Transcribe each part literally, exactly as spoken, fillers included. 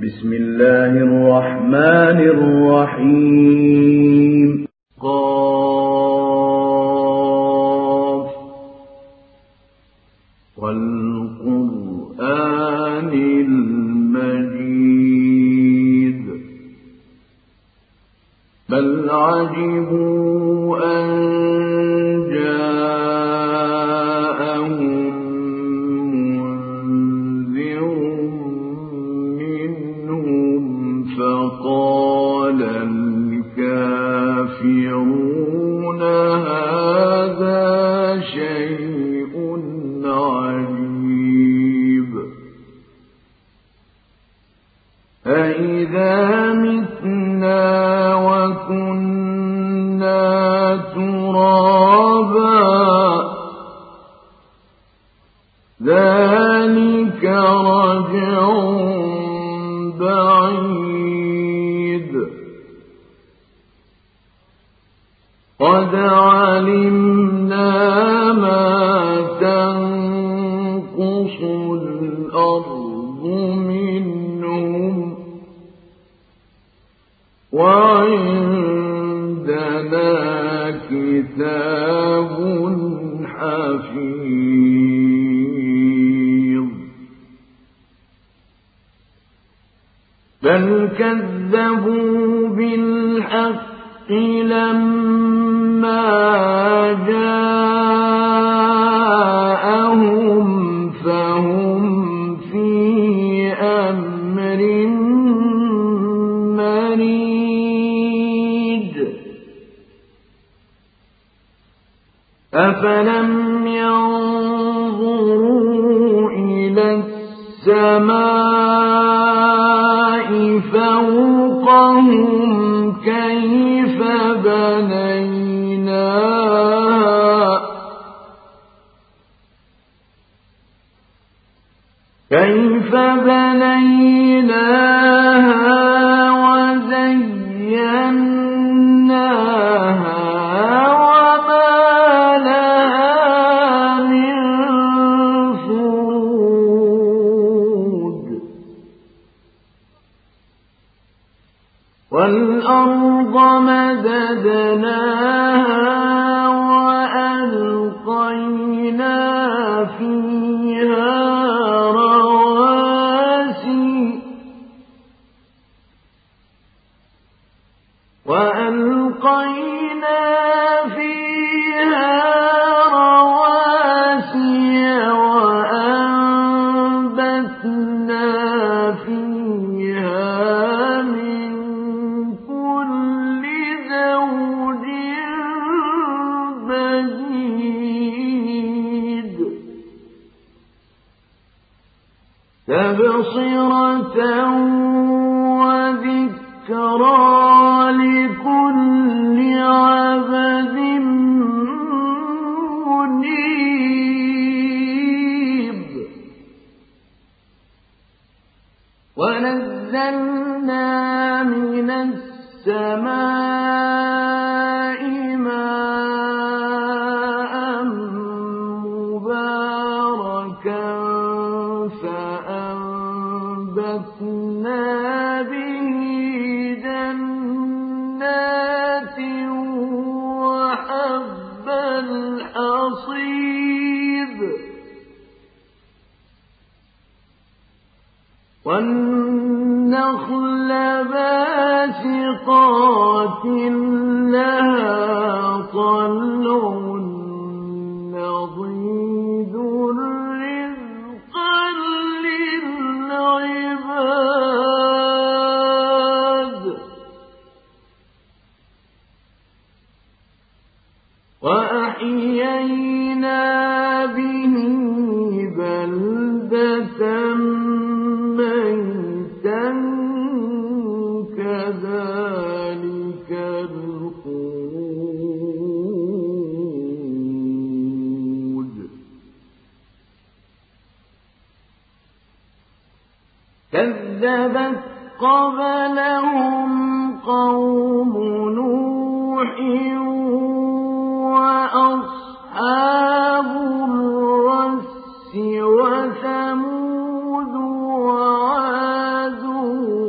بسم الله الرحمن الرحيم قاف والقرآن المجيد بل عجبوا أن جاءهم منذر منهم فقال الكافرون هذا شيء عجيب أإذا متنا وكنا ترابا ذلك رجع بعيد قد علمنا ما تنقص الأرض منهم وعندنا كتاب حفيظ بل كذبوا بالحق لما جاءهم فهم في أمر مريج أفلم ينظروا إلى السماء فوقهم كيف بنيناها كيف بنيناها وزيناها وما لها من فروج والأرض مددناها وألقينا فيها رواسي وألقينا فيها رواسي وأنبتنا فيها من كل زوج بهيج تبصرة وذكرى لكل عبد منيب ونزلنا من السماء ماء مباركا فأنبتنا به جنات وحب الحصيد والنخل باسقات لها طلع نضيد رزقا للعباد وأحيينا به بلدة ميتا كذلك الخروج كذبت قبلهم قوم نوح وأصحاب الرس وثمود وعاد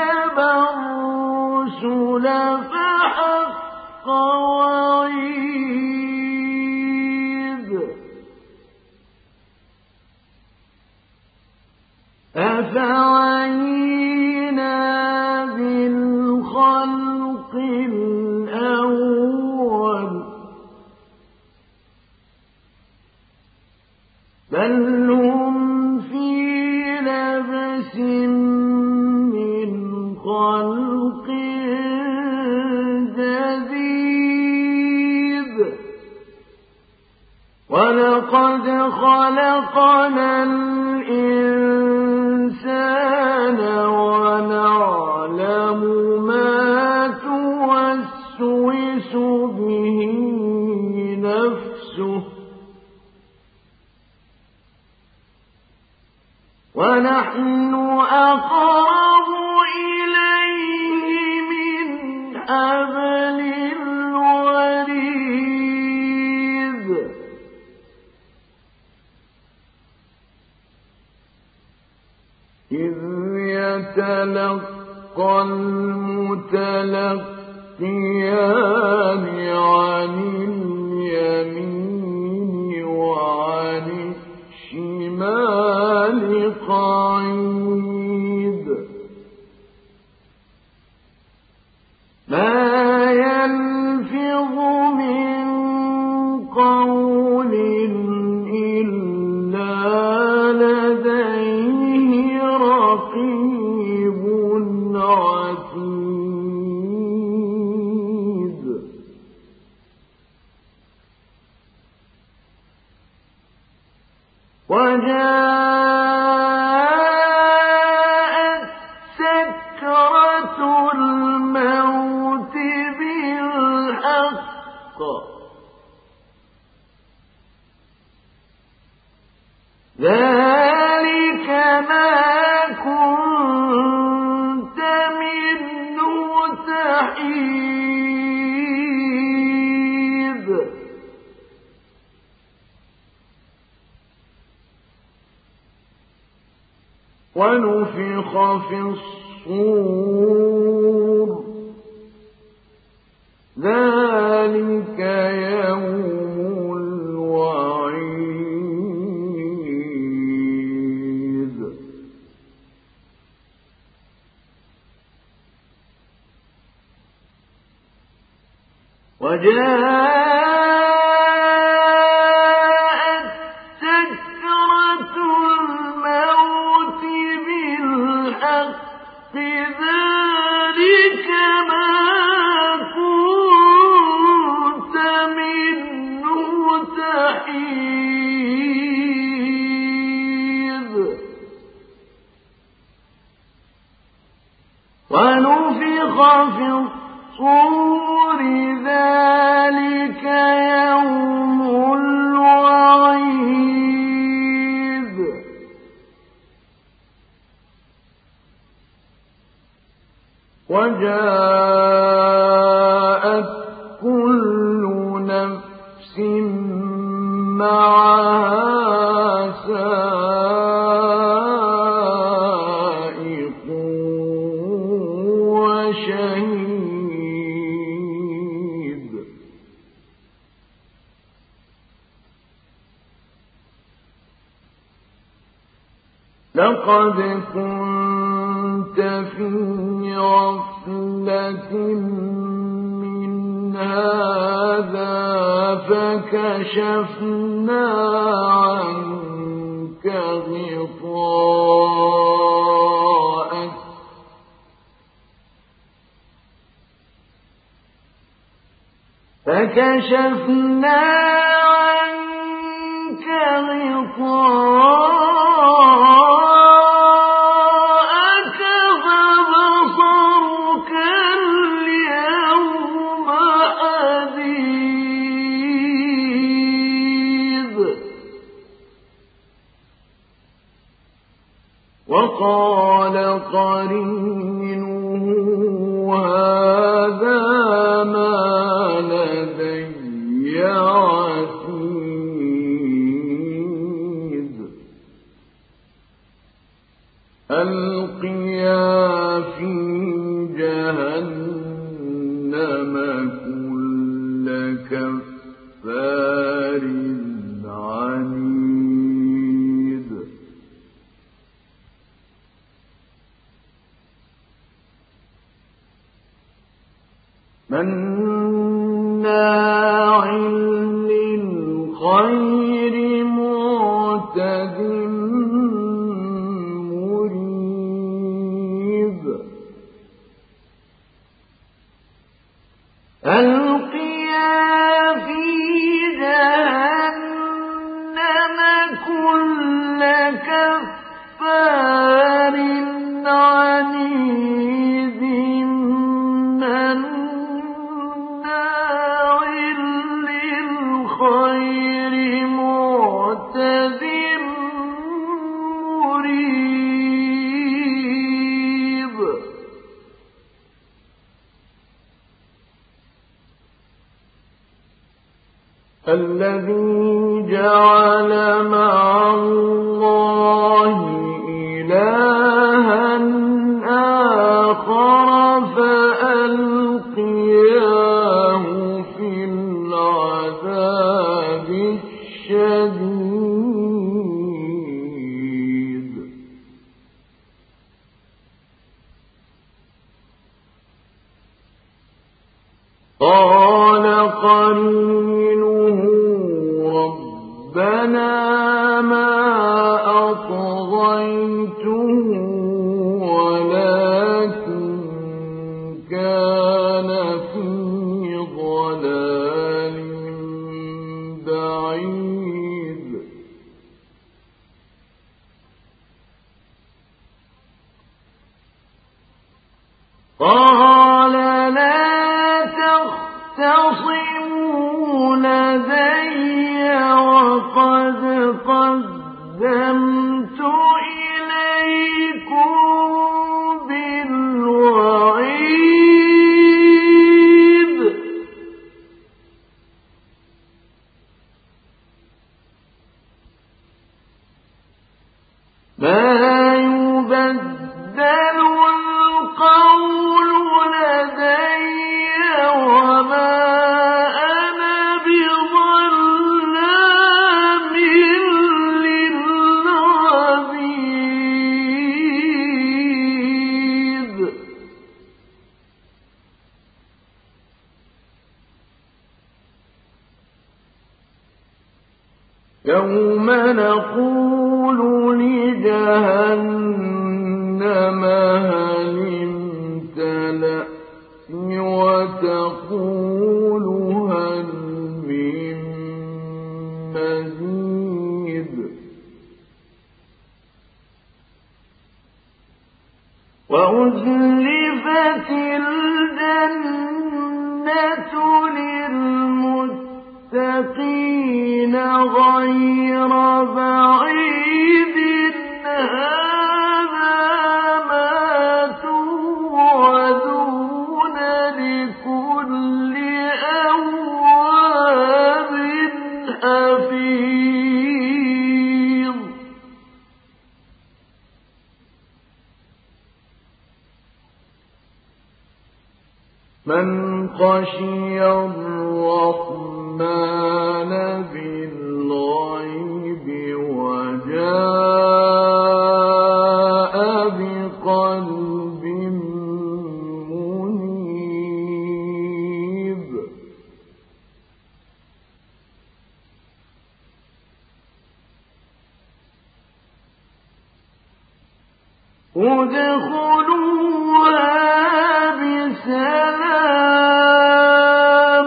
كَذَّبَ الرُّسُلَ فَحَقَّ وَعِيدِ أَفَعَيِينَا بِالْخَلْقِ الْأَوَّلِ بَلْ هُمْ فِي لَبْسٍ مِّنْ خَلْقٍ جَدِيدٍ وَلَقَدْ خَلَقْنَا الْإِنسَانَ وَنَعْلَمُ مَا تُوَسْوِسُ بِهِ نَفْسُهُ وَنَحْنُ أَقْرَبُ إِلَيْهِ مِنْ حَبْلِ الْوَرِيدِ إِذْ يَتَلَقَّى الْمُتَلَقِّيَانِ عَنِ الْيَمِينِ وَعَنِ الشِّمَالِ قَعِيدٌ مَا يَلْفِظُ مِن قَوْلٍ إِلَّا لَدَيْهِ رَقِيبٌ عَتِيدٌ وَجَاءَتْ سَكْرَةُ الْمَوْتِ بِالْحَقِّ ذَلِكَ مَا كُنتَ مِنْهُ تَحِيدُ وَنُفِخَ فِي الصُّورِ ذَلِكَ يَوْمُ الْوَعِيدِ وَجَاءَتْ سَكْرَةُ الْمَوْتِ بِالْحَقِّ ذَلِكَ مَا كُنتَ مِنْهُ تَحِيدُ وَنُفِخَ فِي الصُّورِ ذَلِكَ يَوْمُ الْوَعِيدِ وَجَاءَتْ كُلُّ نَفْسٍ مَّعَهَا سَائِقٌ وَشَهِيدٌ لَقَدْ كُنتَ فِي غَفْلَةٍ مِّنْ هَٰذَا فَكَشَفْنَا عَنكَ غِطَاءَكَ فَكَشَفْنَا عَنكَ غِطَاءَكَ فَبَصَرُكَ الْيَوْمَ حَدِيدٌ وَقَالَ قَرِينُهُ هَٰذَا مَا لَدَيَّ عَتِيدٌ أَلْقِيَا فِي مناع للخير معتد مريب ألقيا في جهنم كل كفار عنيد مناع للخير معتد مريب الذي جعل مع الله إلها آخر فألقياه في العذاب الشديد قال قرينه ربنا ما أطغيته ولكن كان في ضلال بعيد قال لا تختصموا لدي وقد قدمت إليكم بالوعيد ما يبدل القول لدي وما أنا بظلام للعبيد يوم نقول لجهنم هل امتلأت وتقول هل من مزيد وأزلفت الجنة للمتقين غير بعيد هذا ما توعدون لكل أواب حفيظ من خشي الرحمن بالغيب وجاء بقلب منيب ادخلوها بسلام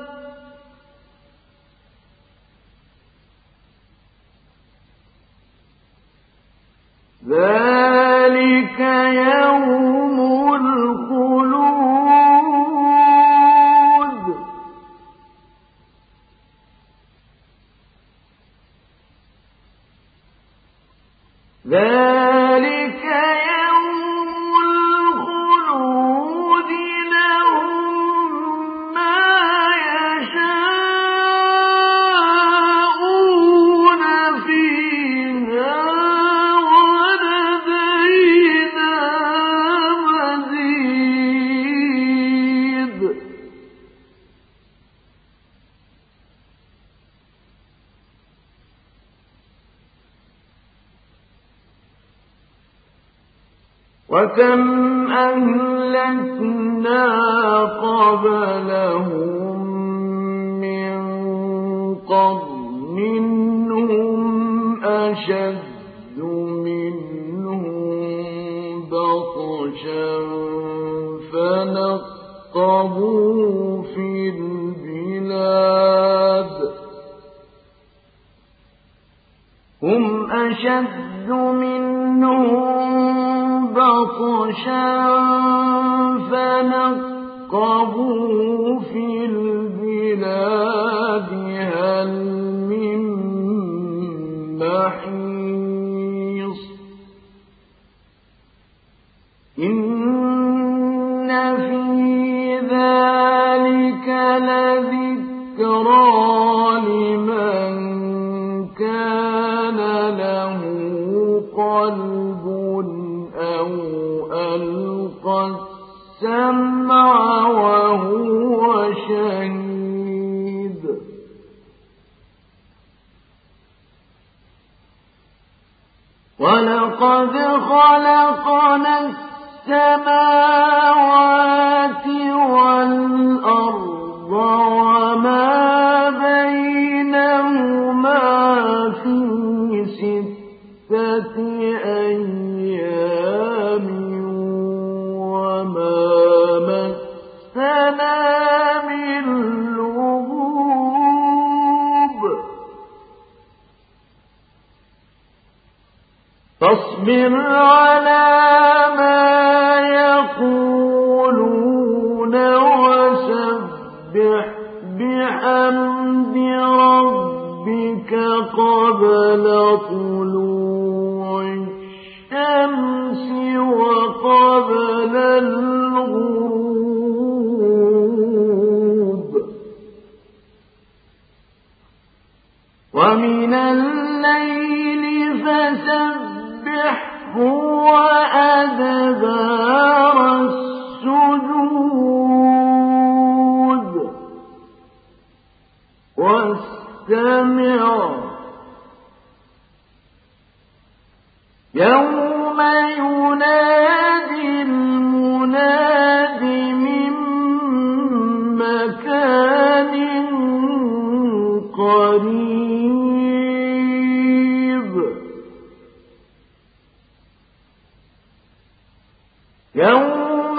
ذلك يوم الخلود ذلك يوم الخلود لهم ما يشاءون فيها ولدينا مزيد وكم أهلكنا أهلكنا قبلهم من قرن هم أشد منهم بطشا فنقبوا في البلاد هم أشد منهم بطشا فنقبوا في البلاد هل من محيص إن في ذلك لذكرى لمن كان له قلب أو ألقى السمع وهو شهيد ولقد خلقنا السماوات والأرض وما بينهما في ستة أيام وما مسنا من لغوب فاصبر على ما يقولون وسبح بحمد ربك قبل طلوع الشمس وقبل الغروب ومن الليل فسبحه وأدبار السجود واستمع يوم ينادي المناد من مكان قريب يوم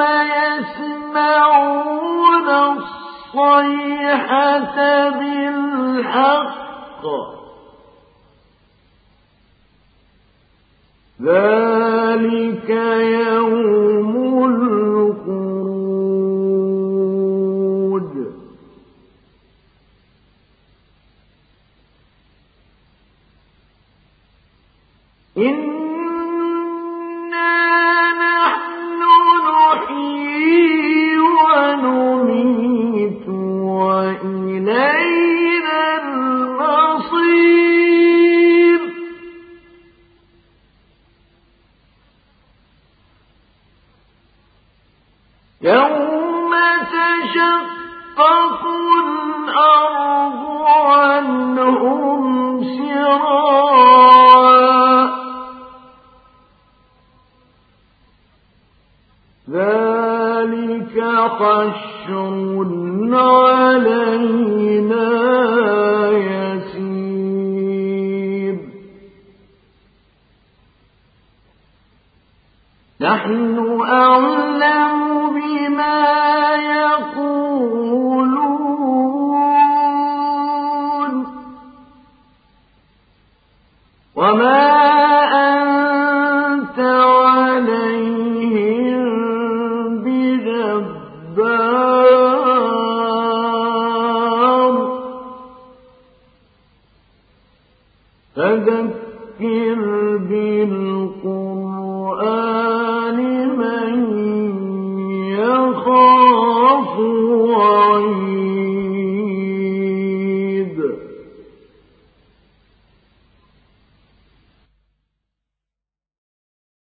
يسمعون الصيحة بالحق ذلك يوم الخروج إنا نحن نحيي ونميت وإلينا المصير يوم تشقق الأرض عنهم سراعا ذلك حشر علينا يسير نحن أعلم بما يقولون وما أنت عليهم بجبار فذكر بالقرآن